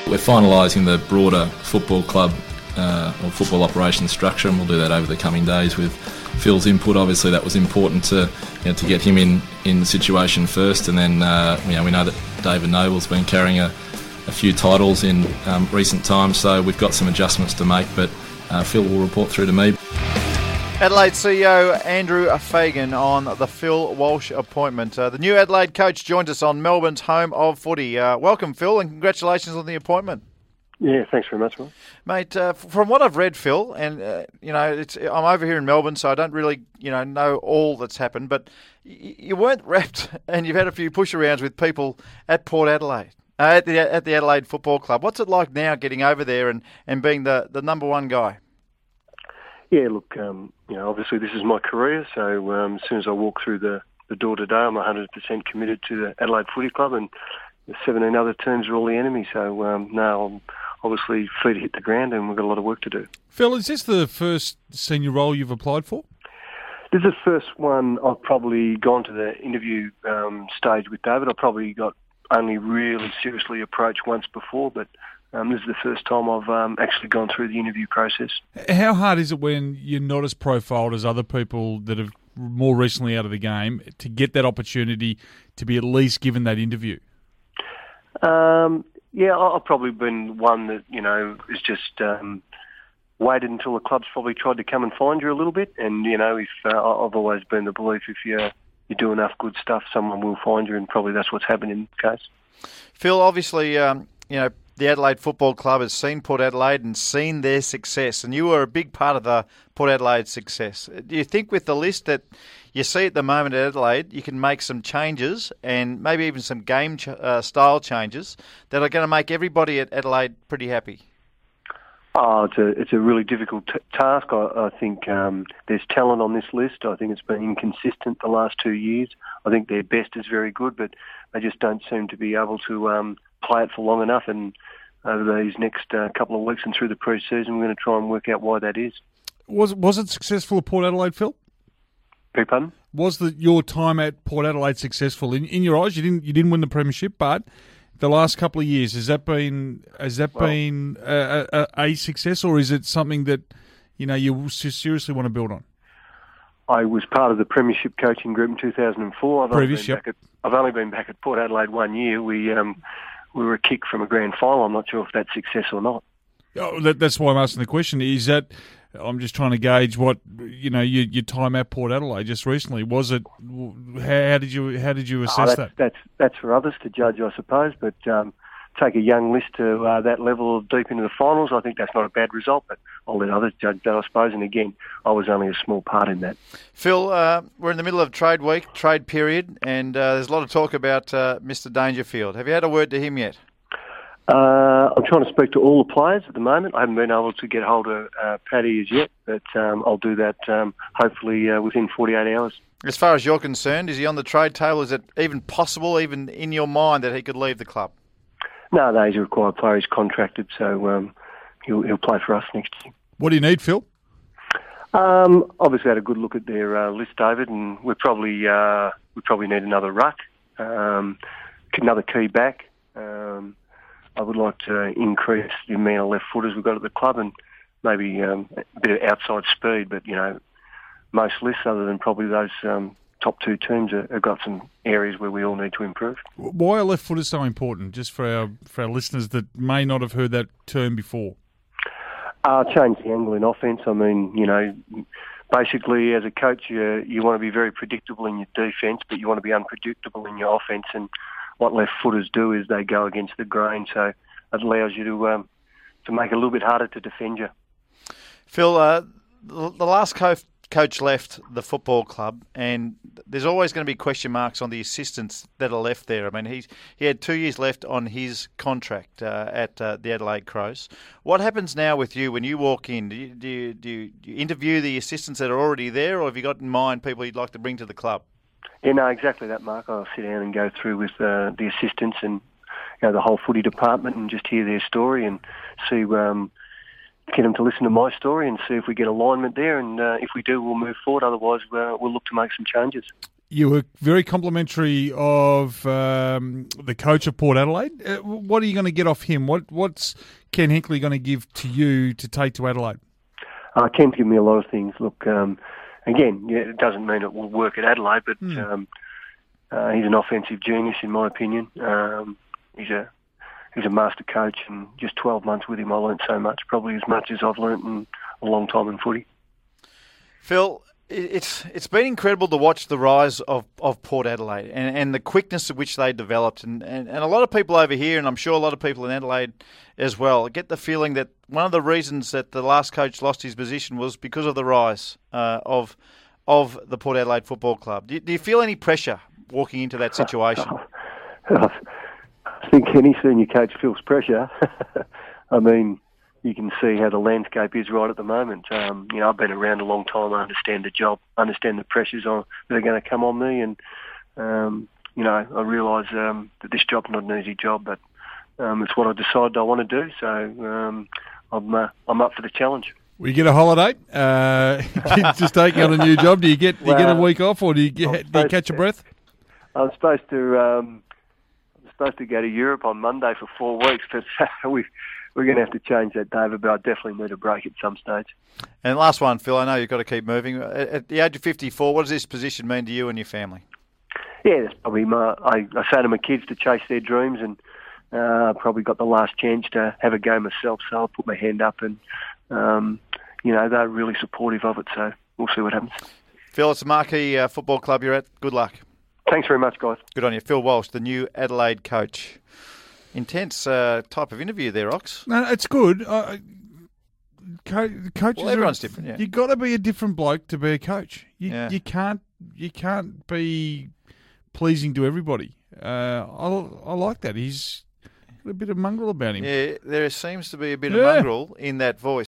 We're finalising the broader football club or football operations structure, and we'll do that over the coming days with Phil's input. Obviously that was important to get him in the situation first, and then we know that David Noble's been carrying a few titles in recent times, so we've got some adjustments to make, but Phil will report through to me. Adelaide CEO Andrew Fagan on the Phil Walsh appointment. The new Adelaide coach joins us on Melbourne's home of footy. Welcome, Phil, and congratulations on the appointment. Yeah, thanks very much, mate. From what I've read, Phil, and I'm over here in Melbourne, so I don't really know all that's happened. But you weren't wrapped, and you've had a few push-arounds with people at Port Adelaide, at the Adelaide Football Club. What's it like now getting over there and being the number one guy? Yeah, look, obviously this is my career, so as soon as I walk through the door today, I'm 100% committed to the Adelaide Footy Club, and the 17 other teams are all the enemy. So now I'm obviously feet hit the ground, and we've got a lot of work to do. Phil, is this the first senior role you've applied for? This is the first one I've probably gone to the interview stage with David. I probably got only really seriously approached once before, but this is the first time I've actually gone through the interview process. How hard is it when you're not as profiled as other people that have more recently out of the game to get that opportunity to be at least given that interview? Yeah, I've probably been one that, is just waited until the club's probably tried to come and find you a little bit. And, if I've always been the belief if you do enough good stuff, someone will find you, and probably that's what's happened in this case. Phil, obviously, the Adelaide Football Club has seen Port Adelaide and seen their success, and you were a big part of the Port Adelaide success. Do you think with the list that you see at the moment at Adelaide, you can make some changes and maybe even some game style changes that are going to make everybody at Adelaide pretty happy? Oh, it's a really difficult task. I think there's talent on this list. I think it's been inconsistent the last 2 years. I think their best is very good, but they just don't seem to be able to play it for long enough. And over these next couple of weeks and through the pre-season, we're going to try and work out why that is. Was it successful at Port Adelaide, Phil? Pardon? Was your time at Port Adelaide successful in your eyes? You didn't win the premiership, but the last couple of years has that been a success, or is it something that you seriously want to build on? I was part of the premiership coaching group in 2004. I've only been back at Port Adelaide 1 year. We were a kick from a grand final. I'm not sure if that's success or not. Oh, that's why I'm asking the question. Is that I'm just trying to gauge what your time at Port Adelaide just recently was. It how did you assess that? That's for others to judge, I suppose. But take a young list to that level of deep into the finals, I think that's not a bad result. But I'll let others judge that, I suppose. And again, I was only a small part in that. Phil, we're in the middle of trade week, trade period, and there's a lot of talk about Mr. Dangerfield. Have you had a word to him yet? I'm trying to speak to all the players at the moment. I haven't been able to get hold of Paddy as yet, but I'll do that hopefully within 48 hours. As far as you're concerned, is he on the trade table? Is it even possible, even in your mind, that he could leave the club? No, he's a required player. He's contracted, so he'll play for us next year. What do you need, Phil? Obviously had a good look at their list, David, and we probably need another ruck, another key back. I would like to increase the amount of left footers we've got at the club, and maybe a bit of outside speed. But most lists, other than probably those top two teams, have got some areas where we all need to improve. Why are left footers so important? Just for our listeners that may not have heard that term before. Change the angle in offence. I mean, basically as a coach, you want to be very predictable in your defence, but you want to be unpredictable in your offence. And what left footers do is they go against the grain, so it allows you to make it a little bit harder to defend you. Phil, the last coach left the football club, and there's always going to be question marks on the assistants that are left there. I mean, he had 2 years left on his contract at the Adelaide Crows. What happens now with you when you walk in? Do you interview the assistants that are already there, or have you got in mind people you'd like to bring to the club? Yeah, no, exactly that, Mark. I'll sit down and go through with the assistants and the whole footy department and just hear their story and see, get them to listen to my story and see if we get alignment there. And if we do, we'll move forward. Otherwise, we'll look to make some changes. You were very complimentary of the coach of Port Adelaide. What are you going to get off him? What's Ken Hinkley going to give to you to take to Adelaide? Ken's given me a lot of things. Look, again, it doesn't mean it will work at Adelaide, but he's an offensive genius in my opinion. He's a master coach, and just 12 months with him, I learnt so much, probably as much as I've learnt in a long time in footy. Phil, it's been incredible to watch the rise of Port Adelaide and the quickness at which they developed. And a lot of people over here, and I'm sure a lot of people in Adelaide as well, get the feeling that one of the reasons that the last coach lost his position was because of the rise of the Port Adelaide Football Club. Do you feel any pressure walking into that situation? I think any senior coach feels pressure. I mean, you can see how the landscape is right at the moment. I've been around a long time. I understand the job, understand the pressures that are going to come on me, and I realise that this job's not an easy job, but it's what I decided I want to do. So I'm up for the challenge. Will you get a holiday? Just taking on a new job. Do you get a week off, or do you catch a breath? I'm supposed to go to Europe on Monday for 4 weeks, but we're going to have to change that, David, but I definitely need a break at some stage. And last one, Phil, I know you've got to keep moving. At the age of 54, what does this position mean to you and your family? Yeah, that's probably I say to my kids to chase their dreams, and probably got the last chance to have a go myself, so I'll put my hand up, and they're really supportive of it, so we'll see what happens. Phil, it's a marquee football club you're at. Good luck. Thanks very much, guys. Good on you. Phil Walsh, the new Adelaide coach. Intense type of interview there, Ox. No, it's good. Coaches, well, everyone's different. Yeah. You've got to be a different bloke to be a coach. You can't be pleasing to everybody. I like that. He's got a bit of mongrel about him. Yeah, there seems to be a bit of mongrel in that voice.